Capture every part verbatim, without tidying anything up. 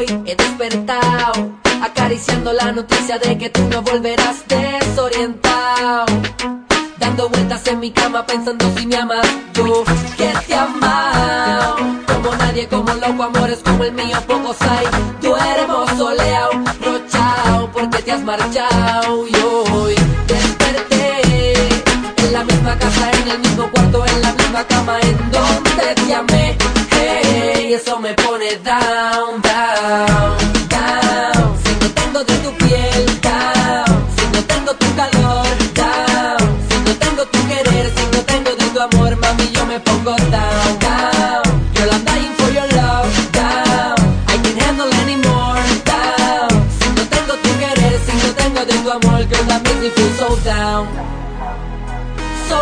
Hoy he despertado acariciando la noticia de que tú no volverás desorientado, dando vueltas en mi cama pensando si me amas. Yo que te he amado como nadie, como loco, amores como el mío pocos hay. Tú eres soleado, rochao, porque te has marchado. Y hoy desperté en la misma casa, en el mismo cuarto, en la misma cama en donde te amé. Hey, eso me pone down, down, down. Si no tengo de tu piel, down. Si no tengo tu calor, down. Si no tengo tu querer, si no tengo de tu amor, mami, yo me pongo down, down. Girl, I'm dying for your love, down. I can't handle anymore, down. Si no tengo tu querer, si no tengo de tu amor, girl, that makes me feel so down, so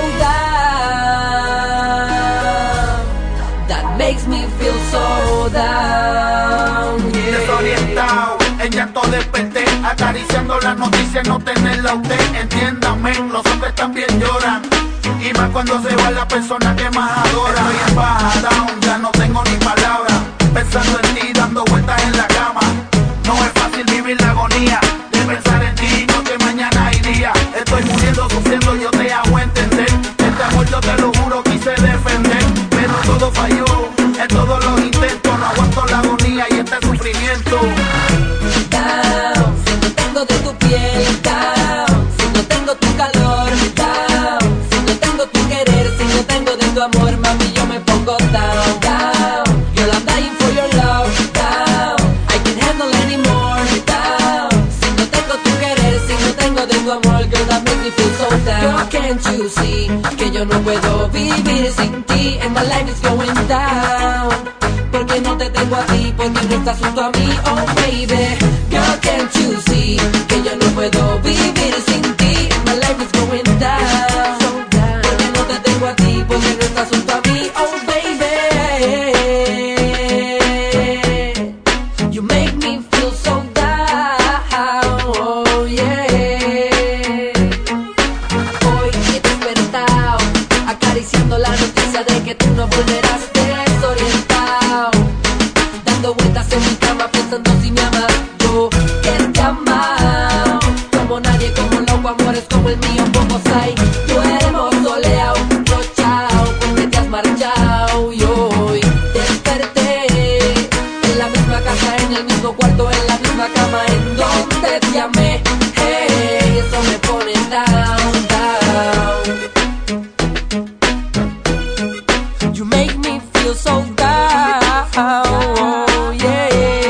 down. That makes me feel so down, yeah. Desorientado, en llanto desperté, acariciando las noticias, no tenerla a usted. Entiéndame, los hombres también lloran, y más cuando se va la persona que más adora. Estoy en baja, down, ya no tengo ni palabras, pensando en ti, dando vueltas en la cama. No es fácil vivir la agonía de pensar en ti, no que mañana hay día. Estoy muriendo, sufriendo, yo te hago entender. Este amor yo te lo juro, quise defender, pero todo falló, en todos los intentos. No aguanto la agonía y este sufrimiento. Down, si no tengo de tu piel, down. Si no tengo tu calor, down. Si no tengo tu querer, si no tengo de tu amor, mami, yo me pongo down, down. Girl, I'm dying for your love, down. I can't handle anymore, down. Si no tengo tu querer, si no tengo de tu amor, girl, that makes me feel so down. Girl, can't you see que yo no puedo vivir sin ti? And my life is going down, porque no te tengo a ti, porque no estás junto a mí, oh baby. Girl, can't you see que yo no puedo vivir sin ti? My life is going down, porque no te tengo a ti, porque no estás junto a mí, oh baby. You make me feel so down, oh yeah. Hoy he despertado acariciando la noticia de que tú no volverás desorientado, dando vueltas en mi cama pensando si me amas. Yo que te he amado como nadie, como loco, amores como el mío pocos hay. Tú eres soleado, rochao, porque te has marchado. Y hoy desperté en la misma casa, en el mismo cuarto, en la misma cama en donde te amé. Hey, eso me pone down, down. You make me feel so down, oh yeah.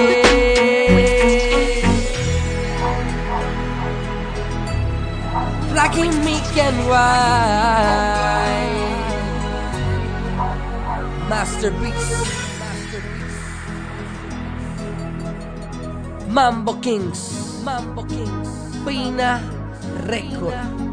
Rocking me can wine, masterpiece, Mambo Kings, Mambo Kings, Pina Record.